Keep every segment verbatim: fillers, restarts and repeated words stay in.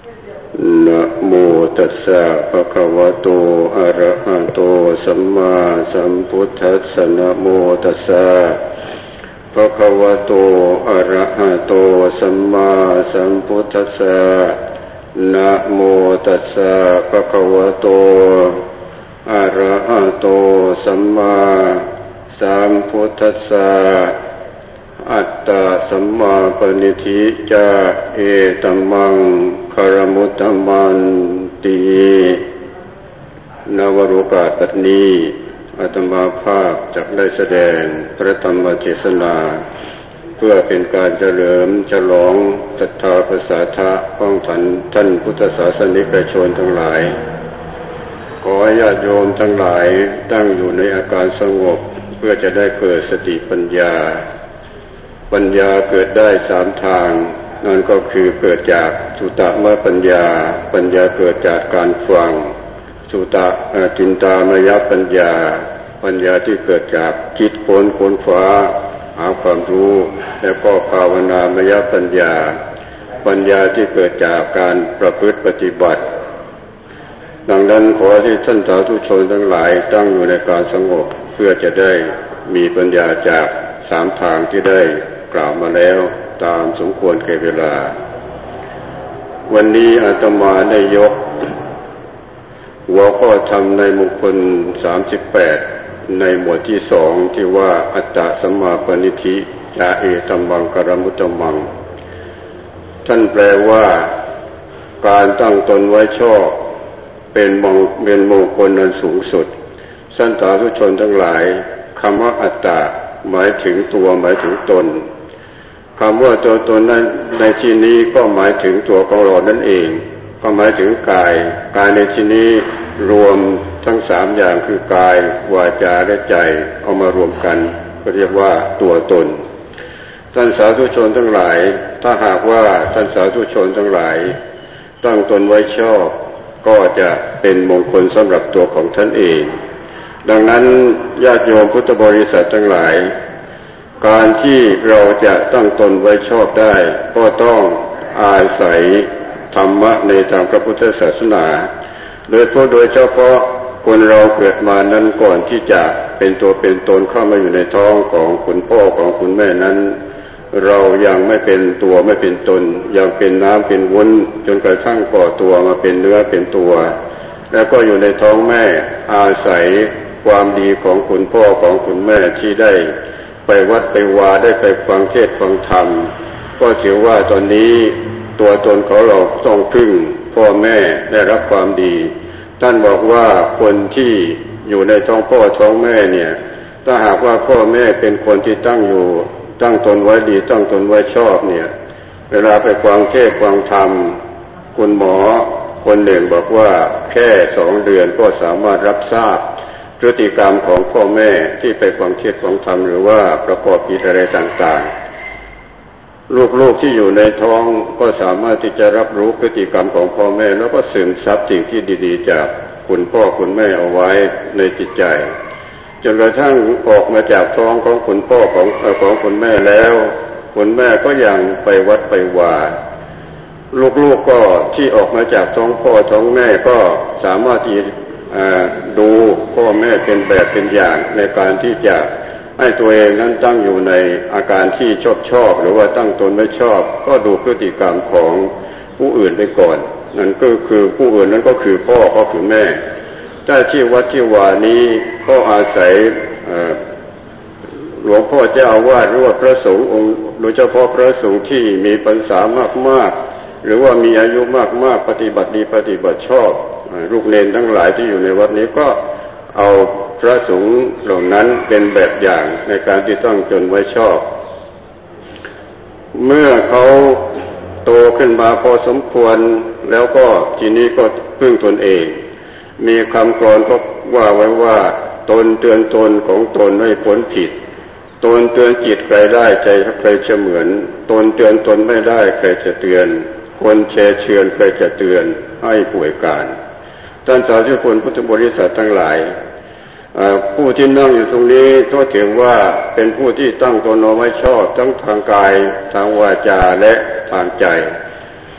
นะโมตัสสะภะคะวะโตอะระหะโตสัมมาสัมพุทธัสสะนะโมตัสสะภะคะวะโตอะระหะโตสัมมาสัมพุทธัสสะนะโมตัสสะภะคะวะโตอะระหะโตสัมมาสัมพุทธัสสะอัตตะสัมมาปณิธิจาเอตัมมังคารมุตตมันติณวโรกาสบัดนี้อาตมาภาพจักได้แสดงพระธรรมเทศนาเพื่อเป็นการเฉลิมฉลองศรัทธาประสาทะของท่านท่านพุทธศาสนิกชนทั้งหลายขอญาติโยมทั้งหลายตั้งอยู่ในอาการสงบเพื่อจะได้เกิดสติปัญญาปัญญาเกิดได้สามทางนั่นก็คือเกิดจากสุตตมปัญญาปัญญาเกิดจากการฟังสุตตะจินตามยปัญญาปัญญาที่เกิดจากคิดค้นค้นคว้าหาความรู้แล้วก็ภาวนามยปัญญาปัญญาที่เกิดจากการประพฤติปฏิบัติดังนั้นขอให้ท่านสาธุชนทั้งหลายตั้งอยู่ในการสงบเพื่อจะได้มีปัญญาจากสามทางที่ได้กล่าวมาแล้วตามสมควรแก่เวลาวันนี้อาตมาได้ยกหัวข้อธรรมในมงคลสามสิบแปดในหมวดที่สองที่ว่าอัตตะสัมมาปณิธิยาเอตัมมังกรมุตตมังท่านแปลว่าการตั้งตนไว้ชอบเป็นมงเป็นมงคลอันสูงสุดท่านสาธุชนทั้งหลายคำว่าอัตตะหมายถึงตัวหมายถึงตนคำว่าตัวตนนั้นในที่นี้ก็หมายถึงตัวของเรานั่นเองก็หมายถึงกายกายในที่นี้รวมทั้งสามอย่างคือกายวาจาและใจเอามารวมกันก็เรียกว่าตัวตนท่านสาธุชนทั้งหลายถ้าหากว่าท่านสาธุชนทั้งหลายตั้งตนไว้ชอบก็จะเป็นมงคลสำหรับตัวของท่านเองดังนั้นญาติโยมพุทธบริษัททั้งหลายการที่เราจะตั้งตนไว้ชอบได้ก็ต้องอาศัยธรรมะในทางพระพุทธศาสนาโดยเพราะโดยเฉพาะคนเราเกิดมานั้นก่อนที่จะเป็นตัวเป็นตนเข้ามาอยู่ในท้องของคุณพ่อของคุณแม่นั้นเรายังไม่เป็นตัวไม่เป็นตนยังเป็นน้ำเป็นวุ้นจนกระทั่งก่อตัวมาเป็นเนื้อเป็นตัวแล้วก็อยู่ในท้องแม่อาศัยความดีของคุณพ่อของคุณแม่ที่ได้ไปวัดไปวาได้ไปฟังเทศน์ฟังธรรมก็ถือว่าตอนนี้ตัวตนของเราต้องพึ่งพ่อแม่ได้รับความดีท่านบอกว่าคนที่อยู่ในท้องพ่อท้องแม่เนี่ยถ้าหากว่าพ่อแม่เป็นคนที่ตั้งอยู่ตั้งตนไว้ดีตั้งตนไว้ชอบเนี่ยเวลาไปฟังเทศน์ฟังธรรมคุณหมอคนหนึ่งบอกว่าแค่สองเดือนก็สามารถรับทราบพฤติกรรมของพ่อแม่ที่ไปฟังเทศน์ฟังธรรมหรือว่าประกอบกิจอะไรต่างๆลูกๆที่อยู่ในท้องก็สามารถที่จะรับรู้พฤติกรรมของพ่อแม่แล้วก็ซึมซับสิ่งที่ดีๆจากคุณพ่อคุณแม่เอาไว้ในจิตใจจนกระทั่งออกมาจากท้องของคุณพ่อของของคุณแม่แล้วคุณแม่ก็ยังไปวัดไปวาลูกๆก็ที่ออกมาจากท้องพ่อท้องแม่ก็สามารถที่ดูพ่อแม่เป็นแบบเป็นอย่างในการที่จะให้ตัวเองนั้นตั้งอยู่ในอาการที่ชอบชอบหรือว่าตั้งตนไม่ชอบก็ดูพฤติกรรมของผู้อื่นไปก่อนนั่นก็คือผู้อื่นนั้นก็คือพ่อก็คือแม่แต่ที่วัดที่วานี้ก็อาศัยหลวงพ่อเจ้าอาวาสหรือว่าพระสงฆ์องค์โดยเฉพาะพระสงฆ์ที่มีพรรษามากๆหรือว่ามีอายุมากๆปฏิบัติดีปฏิบัติชอบลูกเนรทั้งหลายที่อยู่ในวัดนี้ก็เอาพระสงฆ์เหล่านั้นเป็นแบบอย่างในการที่ตั้งตนไว้ชอบเมื่อเขาโตขึ้นมาพอสมควรแล้วก็ทีนี้ก็พึ่งตนเองมีคำกลอนก็ว่าไว้ว่าตนเตือนตนของตนให้พ้นผิดตนเตือนจิตใครได้ใจใครจะเหมือนตนเตือนตนไม่ได้ใครจะเตือนคนแชร์เชือนใครจะเตือนให้ป่วยการท่านสาธุชนพุทธบริษัททั้งหลายผู้ที่นั่งอยู่ตรงนี้ก็ถือว่าเป็นผู้ที่ตั้งตนเอาไว้ชอบทั้งทางกายทางวาจาและทางใจ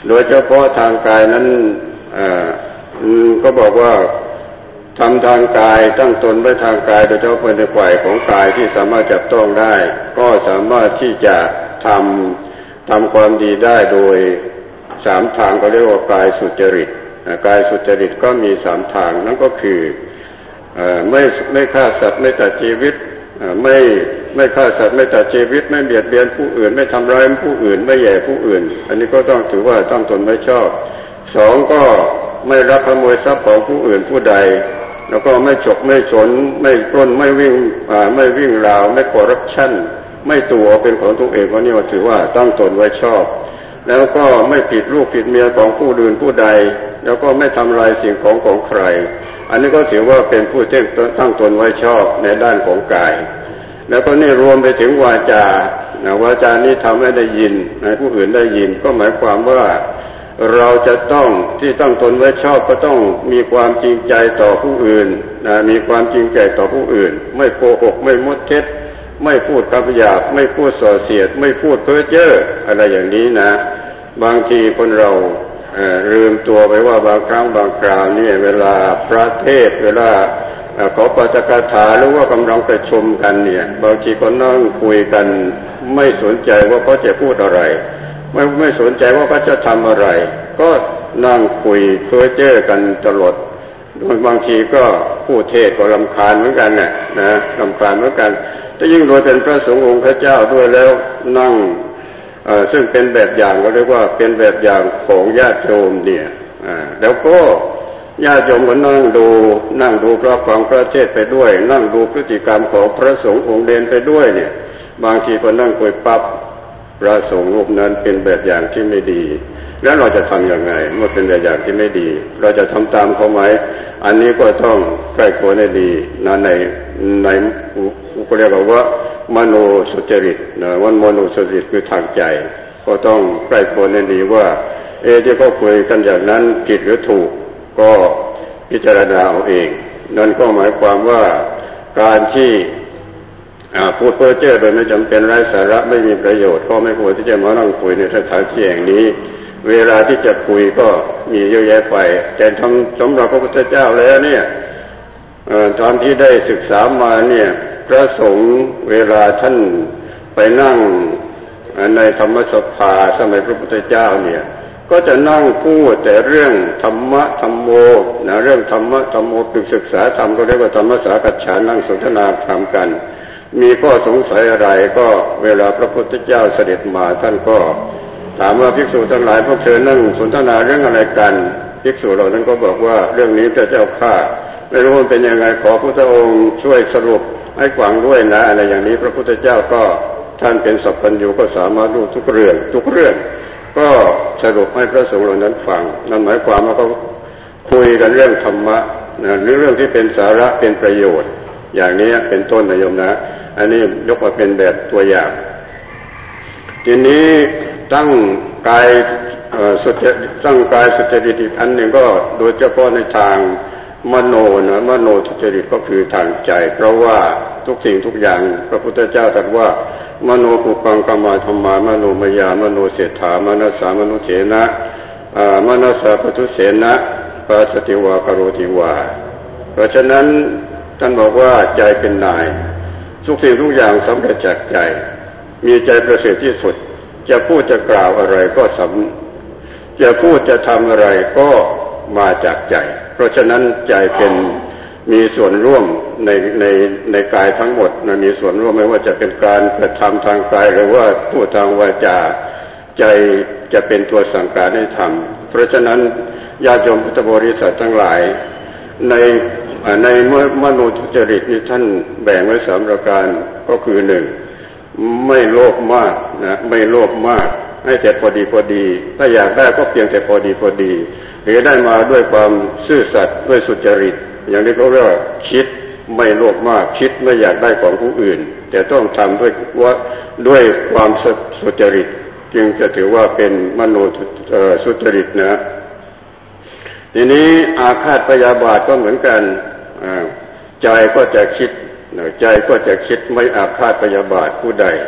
โดยเฉพาะทางกายนั้นก็บอกว่าทำทางกายตั้งตนไว้ทางกายโดยเฉพาะในฝ่ายของกายที่สามารถจับต้องได้ก็สามารถที่จะทำทำความดีได้โดยสามทางก็เรียกว่ากายสุจริตกายสุจริตก็มีสามทางนั่นก็คือไม่ไม่ฆ่าสัตว์ไม่ตัดชีวิตไม่ไม่ฆ่าสัตว์ไม่ตัดชีวิตไม่เบียดเบียนผู้อื่นไม่ทำร้ายผู้อื่นไม่แย่ผู้อื่นอันนี้ก็ต้องถือว่าตั้งตนไม่ชอบสองก็ไม่ลักขโมยทรัพย์ของผู้อื่นผู้ใดแล้วก็ไม่ฉกไม่ฉนไม่ปล้นไม่วิ่งไม่วิ่งราวไม่คอร์รัปชันไม่ตัวเป็นของตัวเองก็นี่ว่าถือว่าตั้งตนไว้ชอบแล้วก็ไม่ผิดลูกผิดเมียของผู้อื่นผู้ใดแล้วก็ไม่ทำลายสิ่งของของใครอันนี้ก็ถือว่าเป็นผู้ที่ตั้งตนไว้ชอบในด้านของกายแล้วก็นี่รวมไปถึงวาจาวาจานี้ทำให้ได้ยินให้ผู้อื่นได้ยินก็หมายความว่าเราจะต้องที่ตั้งตนไว้ชอบก็ต้องมีความจริงใจต่อผู้อื่นนะมีความจริงใจต่อผู้อื่นไม่โกหกไม่มดเท็จไม่พูดคำหยาบไม่พูดส่อเสียดไม่พูดเพ้อเจ้ออะไรอย่างนี้นะบางทีคนเราเอ่อลืมตัวไปว่าบางครั้งบางคราวเนี่ยเวลาพระเทศเวลาขอปาฐกถาหรือว่ากำลังประชุมกันเนี่ยบางทีก็นั่งคุยกันไม่สนใจว่าเขาจะพูดอะไรไม่ไม่สนใจว่าเขาจะทำอะไรก็นั่งคุยเพ้อเจ้อกันตลอดบางทีก็ผู้เทศก็รำคาญเหมือนกันน่ะนะรำคาญเหมือนกันแต่ยิ่งโดยเป็นพระสงฆ์องค์พระเจ้าด้วยแล้วนั่งซึ่งเป็นแบบอย่างก็เรียกว่าเป็นแบบอย่างของญาติโยมเนี่ยแล้วก็ญาติโยมก็นั่งดูนั่งดูพระฟังพระเทศไปด้วยนั่งดูพฤติกรรมของพระสงฆ์องค์เด่นไปด้วยเนี่ยบางทีก็นั่งคุยปั๊บพระสงฆ์รูปนั้นเป็นแบบอย่างที่ไม่ดีแล้วเราจะทำยังไงเมื่อเป็นแบบอย่างที่ไม่ดีเราจะทำตามเขาไหมอันนี้ก็ต้องใกล้ควรให้ดีนะในในก็เรียกว่ามโนสุจริตนะวันมโนสุจริตคือทางใจก็ต้องใกล้ควรให้ดีว่าเอที่เขาคุยกันอย่างนั้นผิดหรือถูกก็พิจารณาเอาเองนั่นก็หมายความว่าการที่พูดเพ้อเจ้อโดยไม่จำเป็นไร้สาระไม่มีประโยชน์ก็ไม่ควรที่จะมานั่งคุยในสถานที่แห่งนี้เวลาที่จะคุยก็มีเยอะแยะไปแต่ทำสำหรับพระพุทธเจ้าแล้วเนี่ยตอนที่ได้ศึกษามาเนี่ยพระสงฆ์เวลาท่านไปนั่งในธรรมสภาสมัยพระพุทธเจ้าเนี่ยก็จะนั่งพูดแต่เรื่องธรรมะธรรมโมนะเรื่องธรรมะธรรมโมศึกษาธรรมก็เรียกว่าธรรมสากัจฉานั่งสนทนาธรรมกันมีข้อสงสัยอะไรก็เวลาพระพุทธเจ้าเสด็จมาท่านก็ถามว่าภิกษุทั้งหลายพวกเธอนั่งสนทนาเรื่องอะไรกันภิกษุเหล่านั้นก็บอกว่าเรื่องนี้พระเจ้าข้าไม่รู้มันเป็นยังไงขอพระองค์ช่วยสรุปให้ฟังด้วยนะอะไรอย่างนี้พระพุทธเจ้าก็ท่านเป็นสัพพัญญูก็สามารถรู้ทุกเรื่องทุกเรื่องก็สรุปให้พระสงฆ์เหล่านั้นฟังนั่นหมายความว่าเขาคุยกันเรื่องธรรมะนะหรือเรื่องที่เป็นสาระเป็นประโยชน์อย่างนี้เป็นต้นนะโยมนะอันนี้ยกมาเป็นแบบตัวอย่างทีนี้ตั้งกายสุจริตตั้งกายสุจริตอีกอันหนึ่งก็โดยเฉพาะในทางมโนนะมโนสุจริตก็คือทางใจเพราะว่าทุกสิ่งทุกอย่างพระพุทธเจ้าตรัสว่ามโนปุปังกัมมาธัมมามโนมยามโนเศรษฐามนัสสามนุเสนะมนัสสะปทุเสนะปัสสติวากโรติวาเพราะฉะนั้นท่านบอกว่าใจเป็นนายทุกสิ่งทุกอย่างสำเร็จจากใจมีใจประเสริฐที่สุดจะพูดจะกล่าวอะไรก็สำจะพูดจะทำอะไรก็มาจากใจเพราะฉะนั้นใจเป็นมีส่วนร่วมในในในกายทั้งหมดนะมีส่วนร่วมไม่ว่าจะเป็นการกระทำทางกายหรือว่าพูดทางวาจาใจจะเป็นตัวสั่งการให้ทำเพราะฉะนั้นญาติโยมพุทธบริษัททั้งหลายในในมโนทุจริตนี้ท่านแบ่งไว้สามประการก็คือหนึ่งไม่โลภมากนะไม่โลภมากให้แต่พอดีพอดีถ้าอยากได้ก็เพียงแต่พอดีพอดีหรือได้มาด้วยความซื่อสัตย์ด้วยสุจริตอย่างนี้เขาเรียกว่าคิดไม่โลภมากคิดไม่อยากได้ของผู้อื่นแต่ต้องทำด้วยว่าด้วยความสุจริตจึงจะถือว่าเป็นมโนสุจริตนะทีนี้อาฆาตพยาบาทก็เหมือนกันใจก็จะคิดใจก็จะคิดไม่อาฆาตพยาบาทผู้ใด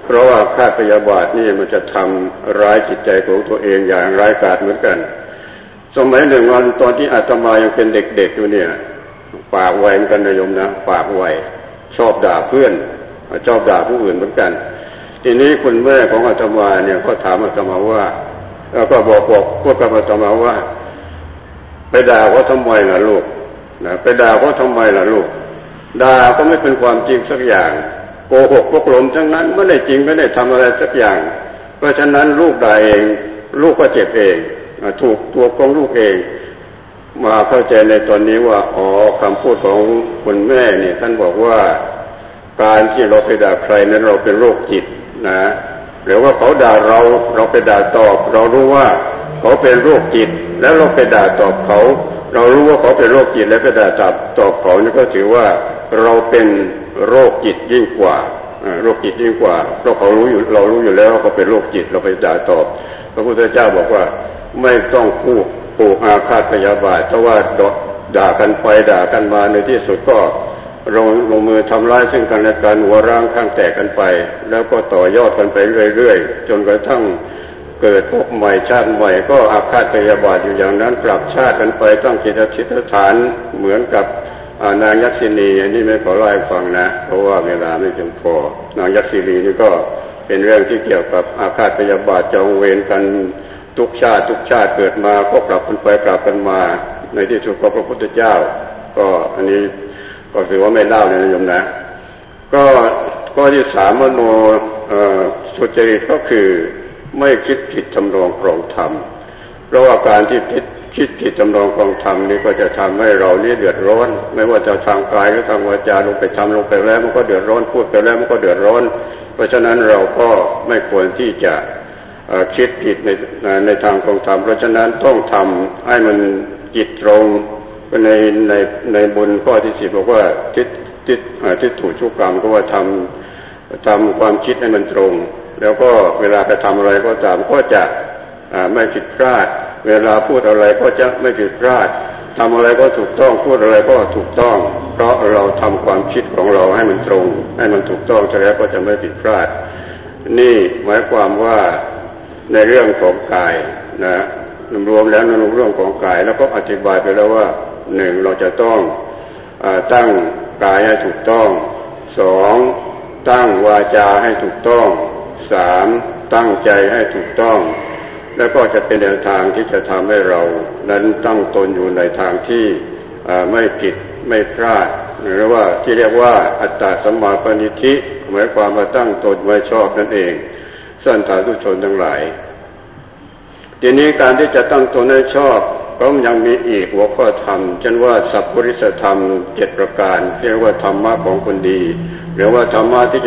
เพราะว่าอาฆาตพยาบาทนี่มันจะทำร้ายจิตใจของตัวเองอย่างร้ายกาจเหมือนกันสมัยหนึ่งวันตอนที่อาตมายังเป็นเด็กๆอยู่เนี่ยปากไวเหมือนกันนะโยมนะปากไวชอบด่าเพื่อนชอบด่าผู้อื่นเหมือนกันทีนี้คุณแม่ของอาตมาเนี่ยก็ถามอาตมาว่าแล้วก็บอกบอกพูดกับอาตมาว่าไปด่าเขาทำไมล่ะลูกนะไปด่าเขาทำไมล่ะลูกด่าก็ไม่เป็นความจริงสักอย่างโกหกพกลมทั้งนั้นไม่ได้จริงไม่ได้ทำอะไรสักอย่างเพราะฉะนั้นลูกด่าเองลูกก็เจ็บเองถูกตัวของลูกเองมาเข้าใจในตอนนี้ว่าอ๋อคำพูดของคุณแม่เนี่ยท่านบอกว่าการที่เราไปด่าใครนั้นเราเป็นโรคจิตนะหรือว่าเขาด่าเราเราไปด่าตอบเรารู้ว่าเขาเป็นโรคจิตแล้วเราไปด่าตอบเขาเรารู้ว่าเขาเป็นโรคจิตแล้วไปด่าตอบตอบเขานี่ก็ถือว่าเราเป็นโรคจิตยิ่งกว่าโรคจิตยิ่งกว่าเพราะเขารู้อยู่เรารู้อยู่แล้วว่าเขาเป็นโรคจิตเราไปด่าตอบพระพุทธเจ้าบอกว่าไม่ต้องพูดปลูกอาฆาตพยาบาทเพราะว่าด่ากันไปด่ากันมาในที่สุดก็ลงลงมือทำร้ายซึ่งกันและกันหัวร้างข้างแตกกันไปแล้วก็ต่อยอดกันไปเรื่อยๆจนกระทั่งเกิดภพใหม่ชาติใหม่ก็อาฆาตพยาบาทอยู่อย่างนั้นกลับชาติกันไปตั้งจิตอธิษฐานเหมือนกับนางยักษินีอันนี้ไม่ขอเล่าให้ฟังนะเพราะว่าเวลาไม่เพียงพอนางยักษินีนี่ก็เป็นเรื่องที่เกี่ยวกับอาฆาตพยาบาทจองเวรกันทุกชาติทุกชาติเกิดมาก็กลับกันไปกลับกันมาในที่สุดก็พระพุทธเจ้าก็อันนี้ก็ถือว่าไม่เล่าเลยนะโยมนะก็ข้อที่สามมโนสุจริตก็คือไม่คิดผิดทำนองครองธรรมเพราะว่าการที่คิดคิดผิดทำนองครองธรรมนี่ก็จะทำให้เรานี่เดือดร้อนไม่ว่าจะทางกายหรือทางวาจาลงไปทำลงไปแล้วมันก็เดือดร้อนพูดไปแล้วมันก็เดือดร้อนเพราะฉะนั้นเราก็ไม่ควรที่จะคิดผิดในในทางครองธรรมเพราะฉะนั้นต้องทำให้มันจิตตรงในในในบุญข้อที่สิบบอกว่าทิศทิศทิศถูกชุกกรรมก็ว่าทำทำความคิดให้มันตรงแล้วก็เวลาไปทำอะไรก็ตามก็จะไม่ผิดพลาดเวลาพูดอะไรก็จะไม่ผิดพลาดทำอะไรก็ถูกต้องพูดอะไรก็ถูกต้องเพราะเราทำความคิดของเราให้มันตรงให้มันถูกต้องแล้วก็จะไม่ผิดพลาดนี่หมายความว่าในเรื่องของกายนะรวมแล้วในเรื่องของกายแล้วก็อธิบายไปแล้วว่าหนึ่งเราจะต้องตั้งกายให้ถูกต้องสองตั้งวาจาให้ถูกต้องสามตั้งใจให้ถูกต้องแล้วก็จะเป็นแนวทางที่จะทำให้เรานั้นตั้งตนอยู่ในทางที่ไม่ผิดไม่พลาดหรือว่าที่เรียกว่าอัตตสัมมาปณิธิหมายความว่าตั้งตนไว้ชอบนั่นเองท่านสาธุชนทั้งหลายทีนี้การที่จะตั้งตนให้ชอบก็ยังมีอีกหัวข้อธรรมเช่นว่าสัพพุริสธรรมเจ็ดประการเรียกว่าธรรมะของคนดีหรือว่าธรรมะที่